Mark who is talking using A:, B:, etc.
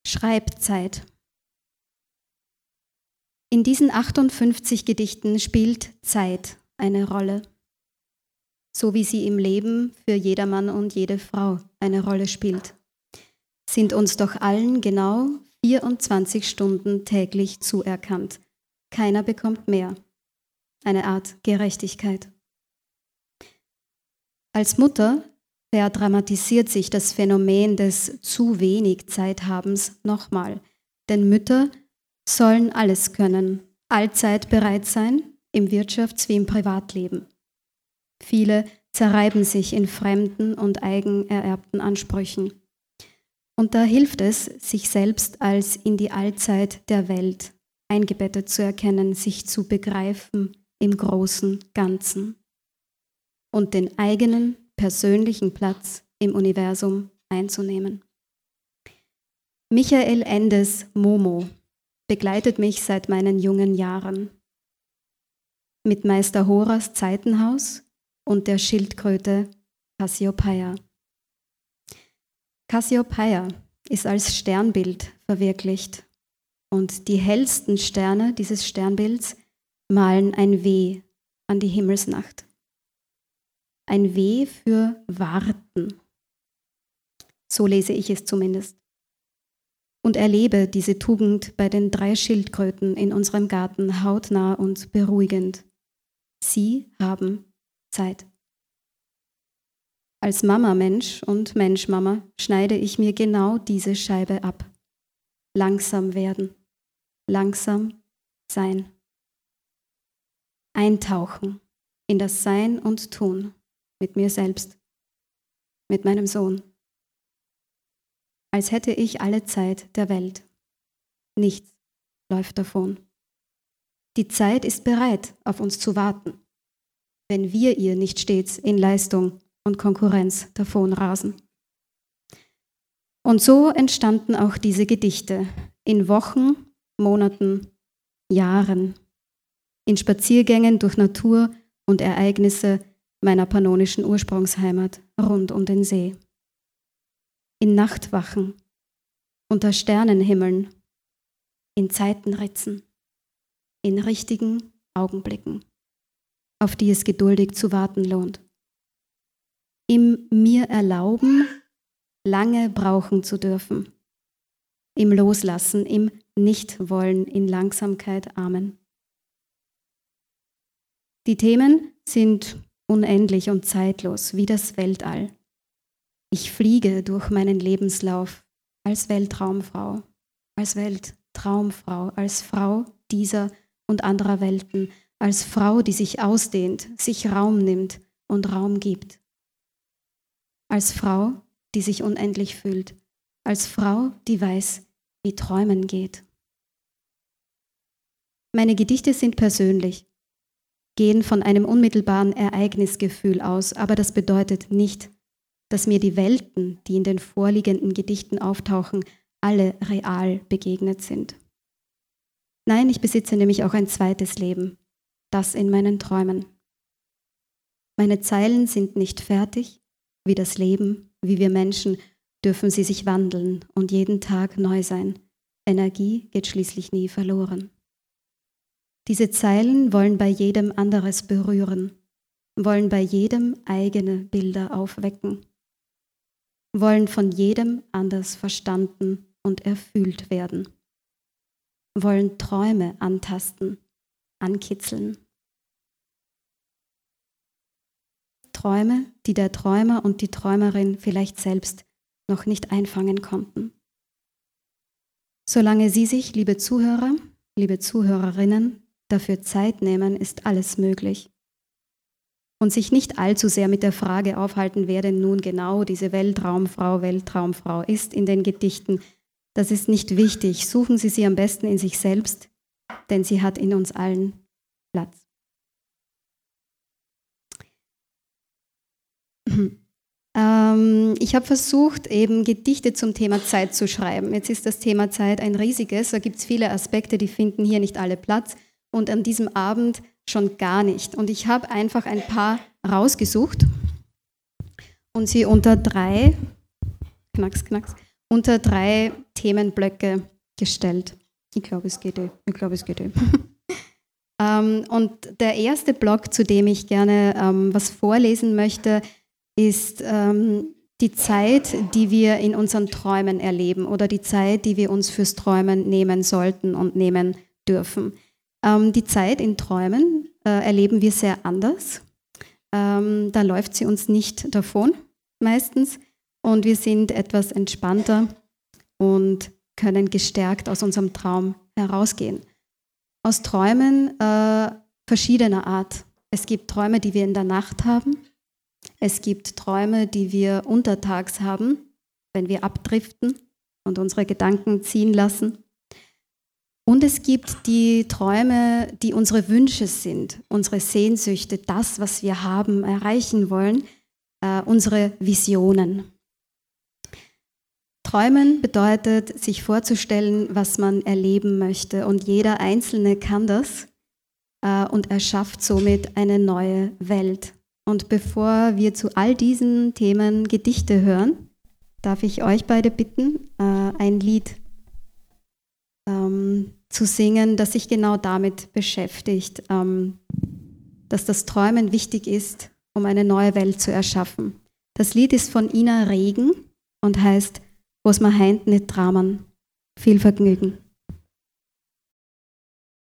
A: Schreibzeit. In diesen 58 Gedichten spielt Zeit eine Rolle, so wie sie im Leben für jedermann und jede Frau eine Rolle spielt. Sind uns doch allen genau 24 Stunden täglich zuerkannt. Keiner bekommt mehr. Eine Art Gerechtigkeit. Als Mutter verdramatisiert sich das Phänomen des zu wenig Zeithabens nochmal, denn Mütter sollen alles können, allzeit bereit sein, im Wirtschafts- wie im Privatleben. Viele zerreiben sich in fremden und eigenererbten Ansprüchen. Und da hilft es, sich selbst als in die Allzeit der Welt eingebettet zu erkennen, sich zu begreifen im großen Ganzen und den eigenen persönlichen Platz im Universum einzunehmen. Michael Endes Momo begleitet mich seit meinen jungen Jahren. Mit Meister Horas Zeitenhaus und der Schildkröte Cassiopeia. Cassiopeia ist als Sternbild verwirklicht und die hellsten Sterne dieses Sternbilds malen ein W an die Himmelsnacht. Ein W für Warten. So lese ich es zumindest. Und erlebe diese Tugend bei den 3 Schildkröten in unserem Garten hautnah und beruhigend. Sie haben Zeit. Als Mama-Mensch und Mensch-Mama schneide ich mir genau diese Scheibe ab. Langsam werden, langsam sein. Eintauchen in das Sein und Tun mit mir selbst, mit meinem Sohn. Als hätte ich alle Zeit der Welt. Nichts läuft davon. Die Zeit ist bereit, auf uns zu warten, wenn wir ihr nicht stets in Leistung und Konkurrenz davonrasen. Und so entstanden auch diese Gedichte in Wochen, Monaten, Jahren, in Spaziergängen durch Natur und Ereignisse meiner pannonischen Ursprungsheimat rund um den See. In Nachtwachen, unter Sternenhimmeln, in Zeitenritzen, in richtigen Augenblicken, auf die es geduldig zu warten lohnt. Im mir erlauben, lange brauchen zu dürfen, im Loslassen, im Nichtwollen, in Langsamkeit. Amen. Die Themen sind unendlich und zeitlos, wie das Weltall. Ich fliege durch meinen Lebenslauf als Weltraumfrau, als Frau dieser und anderer Welten, als Frau, die sich ausdehnt, sich Raum nimmt und Raum gibt. Als Frau, die sich unendlich fühlt, als Frau, die weiß, wie Träumen geht. Meine Gedichte sind persönlich, gehen von einem unmittelbaren Ereignisgefühl aus, aber das bedeutet nicht, dass mir die Welten, die in den vorliegenden Gedichten auftauchen, alle real begegnet sind. Nein, ich besitze nämlich auch ein zweites Leben, das in meinen Träumen. Meine Zeilen sind nicht fertig, wie das Leben, wie wir Menschen, dürfen sie sich wandeln und jeden Tag neu sein. Energie geht schließlich nie verloren. Diese Zeilen wollen bei jedem anderes berühren, wollen bei jedem eigene Bilder aufwecken, wollen von jedem anders verstanden und erfühlt werden, wollen Träume antasten, ankitzeln. Träume, die der Träumer und die Träumerin vielleicht selbst noch nicht einfangen konnten. Solange Sie sich, liebe Zuhörer, liebe Zuhörerinnen, dafür Zeit nehmen, ist alles möglich. Und sich nicht allzu sehr mit der Frage aufhalten, wer denn nun genau diese Weltraumfrau ist in den Gedichten, das ist nicht wichtig. Suchen Sie sie am besten in sich selbst, denn sie hat in uns allen Platz. Ich habe versucht, eben Gedichte zum Thema Zeit zu schreiben. Jetzt ist das Thema Zeit ein riesiges, da gibt es viele Aspekte, die finden hier nicht alle Platz und an diesem Abend schon gar nicht. Und ich habe einfach ein paar rausgesucht und sie unter drei Themenblöcke gestellt. Ich glaube, es geht. Und der erste Block, zu dem ich gerne was vorlesen möchte, ist die Zeit, die wir in unseren Träumen erleben oder die Zeit, die wir uns fürs Träumen nehmen sollten und nehmen dürfen. Die Zeit in Träumen erleben wir sehr anders. Da läuft sie uns nicht davon meistens und wir sind etwas entspannter und können gestärkt aus unserem Traum herausgehen. Aus Träumen verschiedener Art. Es gibt Träume, die wir in der Nacht haben. Es gibt Träume, die wir untertags haben, wenn wir abdriften und unsere Gedanken ziehen lassen. Und es gibt die Träume, die unsere Wünsche sind, unsere Sehnsüchte, das, was wir haben, erreichen wollen, unsere Visionen. Träumen bedeutet, sich vorzustellen, was man erleben möchte. Und jeder Einzelne kann das und erschafft somit eine neue Welt. Und bevor wir zu all diesen Themen Gedichte hören, darf ich euch beide bitten, ein Lied zu singen, das sich genau damit beschäftigt, dass das Träumen wichtig ist, um eine neue Welt zu erschaffen. Das Lied ist von Ina Regen und heißt "Was ma heint nicht dramen". Viel Vergnügen.